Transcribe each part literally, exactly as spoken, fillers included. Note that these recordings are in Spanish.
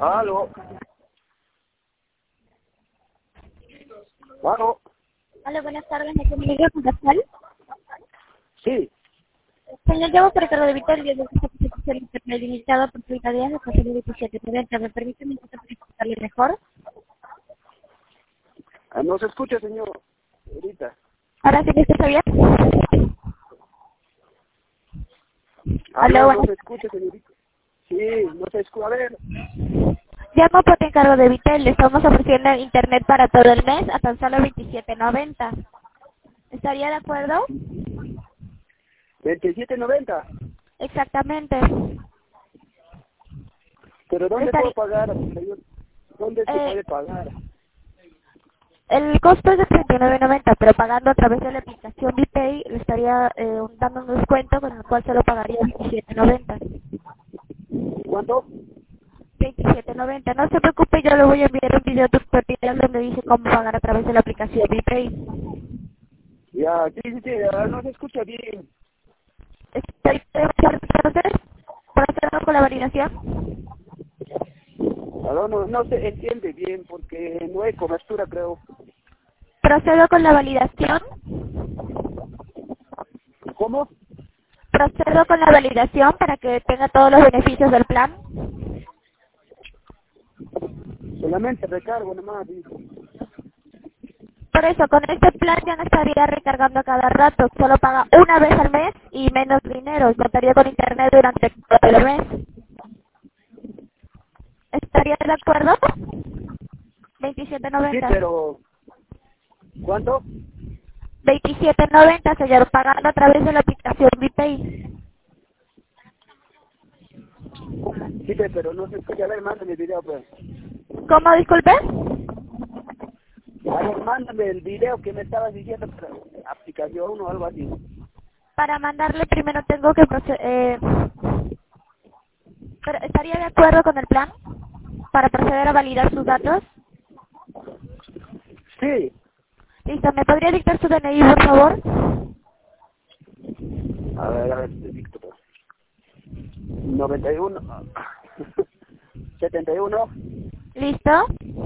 Aló. Aló. Hola, buenas tardes, ¿me comunico con Pascual? Sí. Señor, llamo por Ricardo de Vital, yo desde esta institución internet limitada por treinta días de José veintisiete noventa. ¿Me permite un minuto para explicarle mejor? Ah, no se escucha, señor. Ahorita. ¿Ahora sí me escucha bien? Aló, Aló, no buenas. se escucha, señorita. Sí, no se escucha. A ver. Llamo por encargo de Vitel, le estamos ofreciendo internet para todo el mes a tan solo veintisiete noventa. ¿Estaría de acuerdo? veintisiete noventa. Exactamente. ¿Pero dónde puedo Estaría, pagar, señor? ¿Dónde se eh, puede pagar? el costo es de treinta y nueve noventa, pero pagando a través de la aplicación VPay le estaría eh, dando un descuento con el cual solo pagaría veintisiete noventa. ¿Cuánto? veintisiete noventa. No se preocupe, yo le voy a enviar un video tutorial donde dice cómo pagar a través de la aplicación VPay. Ya, sí, sí, sí. ah, No se escucha bien. ¿Está usted? ¿Procedo con la validación? Aló, no, no se entiende bien porque no hay cobertura, creo. ¿Procedo con la validación? ¿Cómo? ¿Procedo con la validación para que tenga todos los beneficios del plan? Solamente recargo nomás, dijo. Por eso, con este plan ya no estaría recargando a cada rato, solo paga una vez al mes y menos dinero, y contaría con internet durante todo el mes. ¿Estaría de acuerdo? veintisiete Sí, noventa. pero... ¿Cuánto? veintisiete noventa, señor, pagando a través de la aplicación VPay. Sí, pero no se escucha. A ver, mándame el video, pues. ¿Cómo, disculpe? A ver, mándame el video que me estabas diciendo para aplicación o algo así. Para mandarle primero tengo que proce- eh, pero ¿estaría de acuerdo con el plan? Para proceder a validar sus datos. Sí. Listo, ¿me podría dictar su D N I, por favor? A ver, a ver, te dicto, pues. noventa y uno. setenta y uno. ¿Listo?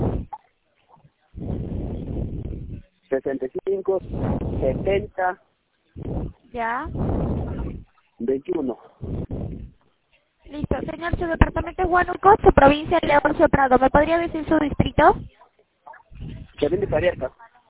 sesenta y cinco. setenta. Ya. veintiuno. Listo, señor, su departamento es Huánuco, su provincia es León Prado. ¿Me podría decir su distrito? Se vende Pariaca.